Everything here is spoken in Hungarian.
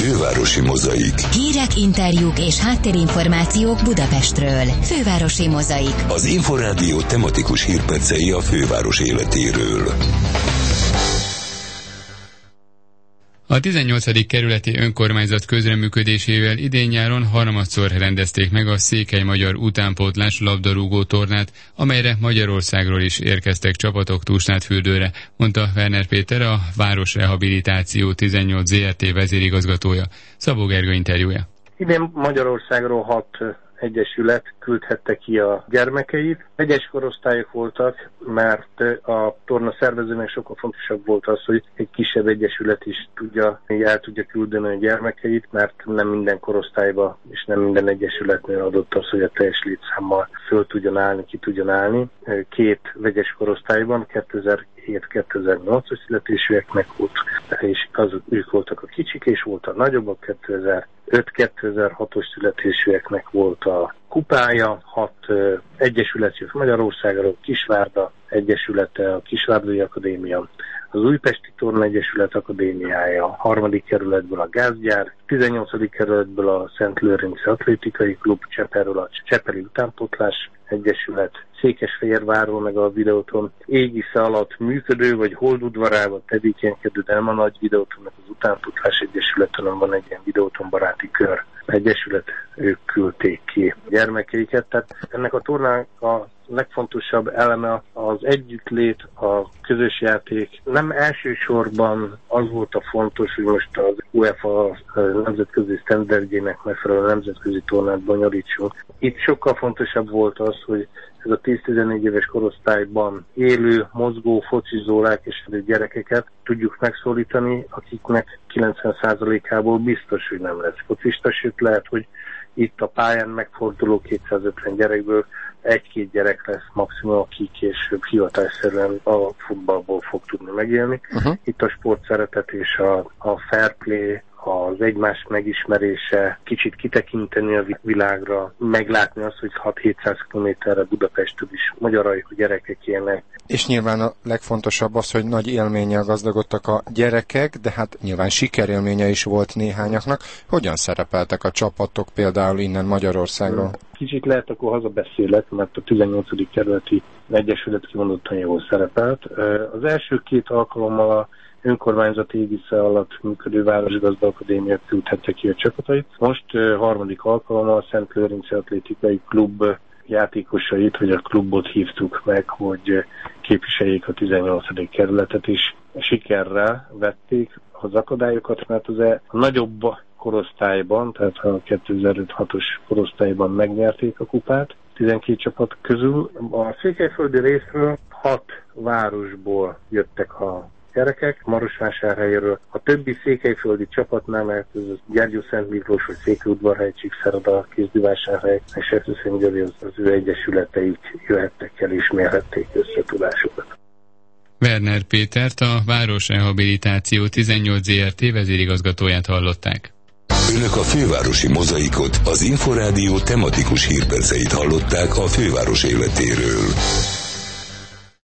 Fővárosi Mozaik. Hírek, interjúk és háttérinformációk Budapestről. Fővárosi Mozaik. Az Inforádió tematikus hírpercei a főváros életéről. A 18. kerületi önkormányzat közreműködésével idén-nyáron harmadszor rendezték meg a Székely Magyar utánpótlás labdarúgó tornát, amelyre Magyarországról is érkeztek csapatok Tusnádfürdőre, mondta Werner Péter, a Városrehabilitáció 18 Zrt. Vezérigazgatója. Szabó Gergő interjúja. Idén Magyarországról 6 egyesület küldhette ki a gyermekeit. Egyes korosztályok voltak, mert a torna szervezőnek sokkal fontosabb volt az, hogy egy kisebb egyesület is el tudja küldeni a gyermekeit, mert nem minden korosztályba és nem minden egyesületnél adott az, hogy a teljes létszámmal föl tudjon állni, ki tudjon állni. 2 vegyes korosztályban, 2007-2008-as születésűeknek volt, és ők voltak a kicsik, és volt a nagyobbak, 2005-2006-os születésűeknek volt a kupája, 6 egyesület jött Magyarországról, Kisvárda egyesülete, a Kisvárdai Akadémia, az Újpesti Torna Egyesület Akadémiája, a 3. kerületből a Gázgyár, 18. kerületből a Szent Lőrinci Atlétikai Klub, Cseperről a Csepeli Utánpótlás Egyesület, Székesfehérvárról meg a Videóton égisze alatt működő vagy holdudvarában tevékenykedő, de nem a nagy Videótonnak az Utánpótlás Egyesület, hanem van egy ilyen Videóton baráti kör egyesület, ők küldték ki gyermekeiket. Tehát ennek a tornának a legfontosabb eleme az együttlét, a közös játék. Nem elsősorban az volt a fontos, hogy most az UEFA nemzetközi sztenderdjének megfelelő nemzetközi tornát bonyolítsunk. Itt sokkal fontosabb volt az, hogy ez a 10-14 éves korosztályban élő, mozgó, focizó, lelkesedő gyerekeket tudjuk megszólítani, akiknek 90%-ából biztos, hogy nem lesz focista, sőt lehet, hogy itt a pályán megforduló 250 gyerekből 1-2 gyerek lesz maximum, aki később hivatásszerűen a futballból fog tudni megélni. Itt a sportszeretet és a fair play, az egymás megismerése, kicsit kitekinteni a világra, meglátni azt, hogy 6-700 kilométerre Budapesttől is magyarajkú gyerekek élnek. És nyilván a legfontosabb az, hogy nagy élménnyel gazdagodtak a gyerekek, de hát nyilván sikerélménye is volt néhányaknak. Hogyan szerepeltek a csapatok például innen Magyarországról? Kicsit lehet, akkor hazabeszélek, mert a 18. kerületi egyesület kimondottan jól szerepelt. Az első 2 alkalommal a önkormányzat égisze alatt működő Városgazda Akadémia küldhette ki a csapatait. Most 3. alkalommal a Szent Lőrinci Atlétikai Klub játékosait, vagy a klubot hívtuk meg, hogy képviseljék a 18. kerületet is. Sikerrel vették az akadályokat, mert a nagyobb korosztályban, tehát a 2005-6-os korosztályban megnyerték a kupát, 12 csapat közül. A székelyföldi részről 6 városból jöttek a gyerekek, Marosvásárhelyről. A többi székelyföldi csapatnál, mert ez a Gyergyószent Miklós, vagy Székelyudvarhely, Csíkszereda, Kézdivásárhely, és Erzsébet-Győri, az ő egyesületeik jöhettek el és mérhették összetudásukat. Werner Pétert, a Városrehabilitáció 18 Zrt. Vezérigazgatóját hallották. Önök a Fővárosi Mozaikot, az Inforádió tematikus hírperceit hallották a főváros életéről.